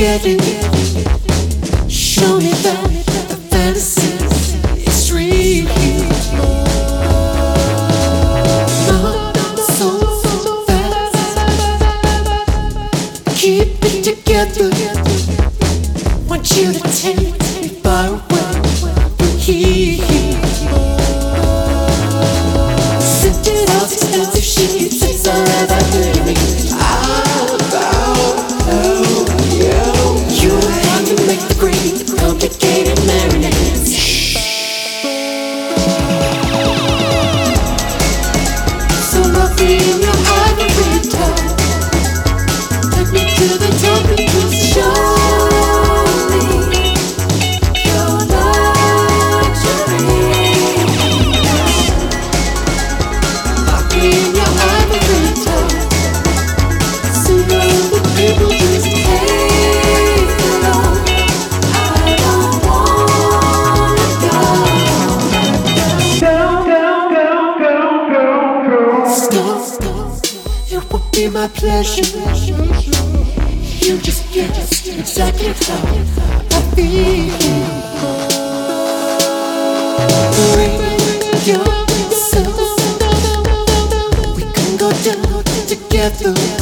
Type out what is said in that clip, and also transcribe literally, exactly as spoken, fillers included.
get it. Show me that the fantasy is real. Not so fast. Keep it together. Want you to take me far away from here. Sifted out expensive sheets, it's all about me. You have to make the great complicated marinades. So lovely in your ivory tone. Take me to the top and just show me your luxury. Lock me in your ivory tone. So the people just take it all. I don't wanna go. Down, down, down, down, down, down. Stop, it would be my pleasure. You just get exactly how I feel. Bring yourself. We can go down together.